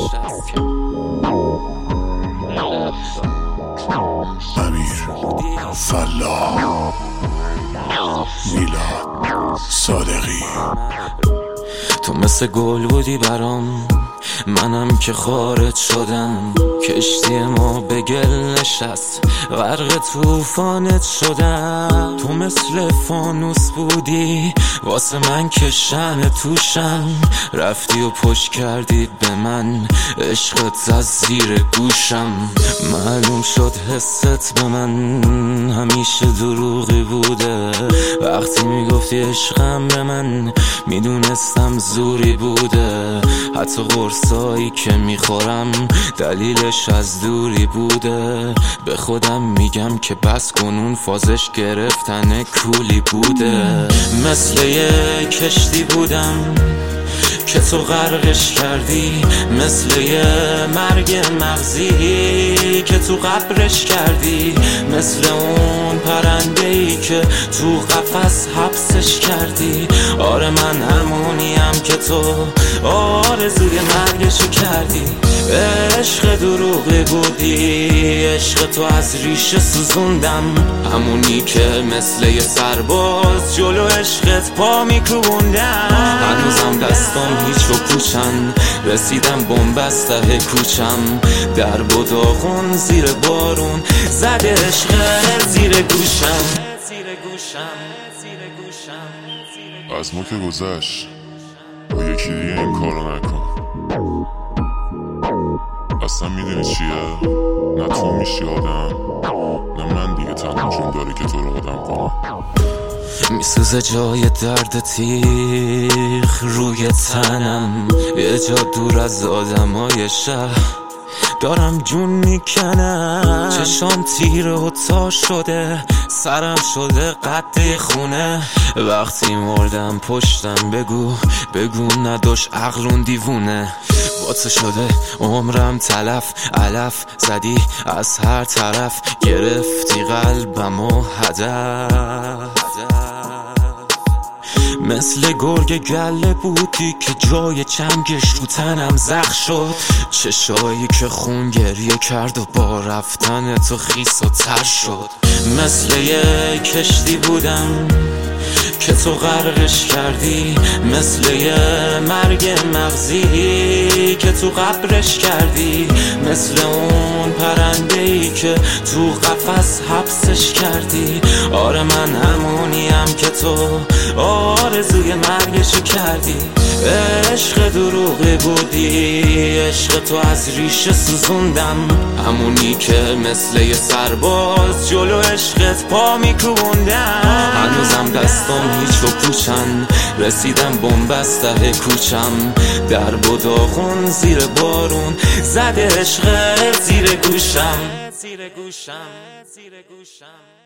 امیر فلاح میلاد صادقی. تو مثل گل بودی برام، منم که خارج شدم. کشتی ما به گل نشست، غرق طوفانت شدم. تو مثل فانوس بودی واسه من که شمع توشم. رفتی و پشت کردی به من، عشقت از زیر گوشم. معلوم شد حست به من همیشه دروغی بوده. وقتی میگفتی عشقم به من، میدونستم زوری بوده. حتی قرصایی که میخورم دلیلش از دوری بوده. به خودم میگم که بس کنون فازش گرفتن کولی بوده. مثل یه کشتی بودم که تو غرقش کردی، مثل یه مرگ مغزی که تو قبرش کردی، مثل اون پرنده‌ای که تو قفس حبسش کردی. آره من همونیم که تو آرزوی مرگشو کردی. عشق دروغی بودی، عشق تو از ریشه سوزوندم. همونی که مثل یه سرباز جلو عشقت پا میکوبوندم. هنوزم دستم هیچ و پوچن، رسیدم بنبست ته کوچم. در داغون زیر بارون زده عشقت زیر گوشم. از ما که گذشت، با یکی دیگه این کارو نکن. اصلا میدونی چیه؟ نه تو میشی آدم، نه من دیگه تنها جون داره که تو رو آدم کنم. میسوزه جای درد تیغ روی تنم، یه جا دور از آدمای شهر دارم جون میکنم. چشام تیره و تا شده، سرم شده قد خونه. وقتی مردم پشتم بگو نداشت عقلون دیوونه. با تو شده عمرم تلف، علف زدی از هر طرف. گرفتی قلبم و هدف. مثل گرگ گله بودی که جای چنگش رو تنم زخم شد. چشایی که خون گریه کرد و با رفتن تو خیس و تر شد. مثل یه کشتی بودم که تو غرقش کردی، مثل یه مرگ مغزی که تو قبرش کردی، مثل اون پرنده‌ای که تو قفس حبسش کردی. آره من همونیم که تو آرزوی مرگشو کردی. عشق دروغی بودی، عشق تو از ریشه سوزوندم. همونی که مثل یه سرباز جلو عشقت پا میکوبوندم. هنوزم دستم هیچ و پوچن، رسیدم بنبست ته کوچم. در داغون زیر بارون زده عشقت زیر گوشم.